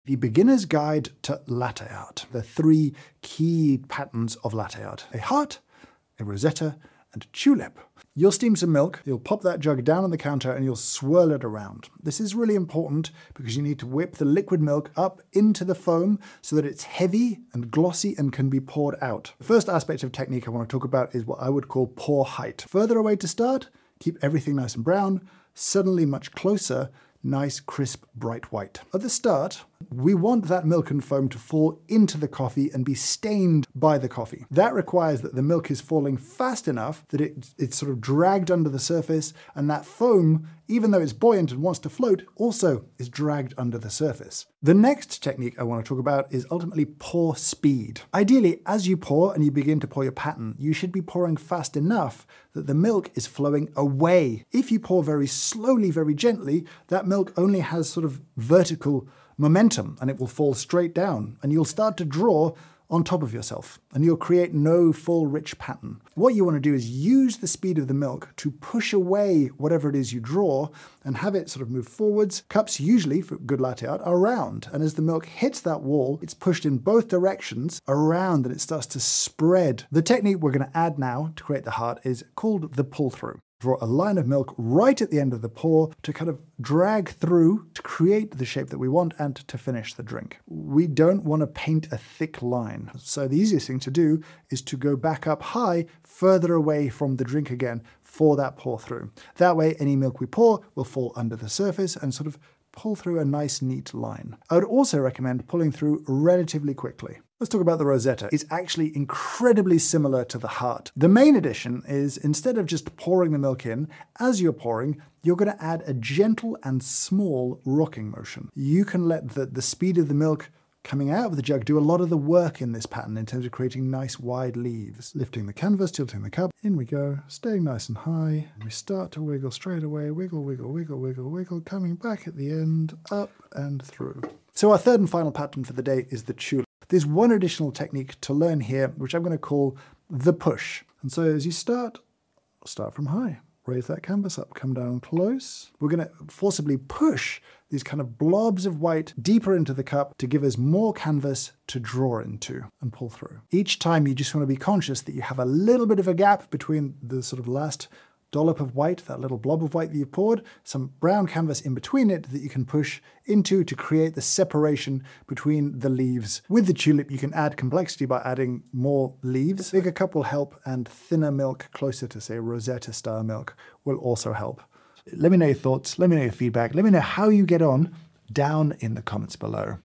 The Beginner's Guide to Latte Art. The 3 key patterns of latte art: a heart, a rosetta, and a tulip. You'll steam some milk, you'll pop that jug down on the counter and you'll swirl it around. This is really important because you need to whip the liquid milk up into the foam so that it's heavy and glossy and can be poured out. The first aspect of technique I want to talk about is what I would call pour height. Further away to start, keep everything nice and brown. Suddenly much closer, nice, crisp, bright white. At the start, we want that milk and foam to fall into the coffee and be stained by the coffee. That requires that the milk is falling fast enough that it's sort of dragged under the surface, and that foam, even though it's buoyant and wants to float, also is dragged under the surface. The next technique I want to talk about is ultimately pour speed. Ideally, as you pour and you begin to pour your pattern, you should be pouring fast enough that the milk is flowing away. If you pour very slowly, very gently, that milk only has sort of vertical momentum and it will fall straight down and you'll start to draw on top of yourself and you'll create no full rich pattern. What you want to do is use the speed of the milk to push away whatever it is you draw and have it sort of move forwards. Cups usually, for good latte art, are round, and as the milk hits that wall, it's pushed in both directions around and it starts to spread. The technique we're going to add now to create the heart is called the pull through. Draw a line of milk right at the end of the pour to kind of drag through to create the shape that we want and to finish the drink. We don't want to paint a thick line. So the easiest thing to do is to go back up high, further away from the drink again for that pour through. That way, any milk we pour will fall under the surface and sort of pull through a nice, neat line. I would also recommend pulling through relatively quickly. Let's talk about the rosetta. It's actually incredibly similar to the heart. The main addition is, instead of just pouring the milk in, as you're pouring, you're going to add a gentle and small rocking motion. You can let the speed of the milk coming out of the jug do a lot of the work in this pattern in terms of creating nice wide leaves. Lifting the canvas, tilting the cup, in we go, staying nice and high. We start to wiggle straight away, wiggle, wiggle, wiggle, wiggle, wiggle, coming back at the end, up and through. So our third and final pattern for the day is the tulip. There's one additional technique to learn here, which I'm going to call the push. And so as you start from high. Raise that canvas up, come down close. We're going to forcibly push these kind of blobs of white deeper into the cup to give us more canvas to draw into and pull through. Each time you just want to be conscious that you have a little bit of a gap between the sort of last dollop of white, that little blob of white that you've poured, some brown canvas in between it that you can push into to create the separation between the leaves. With the tulip, you can add complexity by adding more leaves. A bigger cup will help, and thinner milk, closer to, say, rosetta style milk, will also help. Let me know your thoughts, let me know your feedback, let me know how you get on down in the comments below.